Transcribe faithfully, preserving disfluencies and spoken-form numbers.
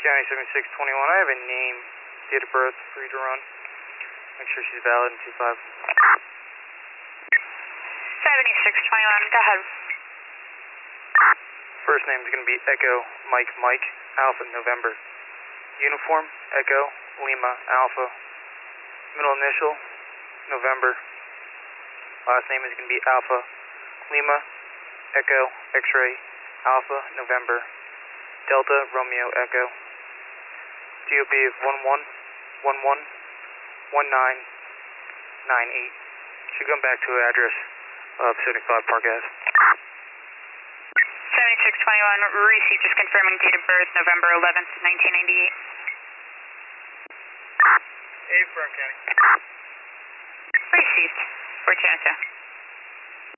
County seventy-six twenty-one, I have a name, date of birth for you to run. Make sure she's valid in two five. seventy-six twenty-one, go ahead. First name is going to be Echo Mike Mike Alpha November. Uniform Echo Lima Alpha. Middle initial November. Last name is going to be Alpha Lima Echo X-ray Alpha November Delta Romeo Echo. D O B is one one one one one nine nine eight. Should come back to the address of seventy-five Park Ave. seventy-six twenty-one, receipt just confirming date of birth, November eleventh, nineteen ninety-eight. Hey, Burn County. Received. Fortunato.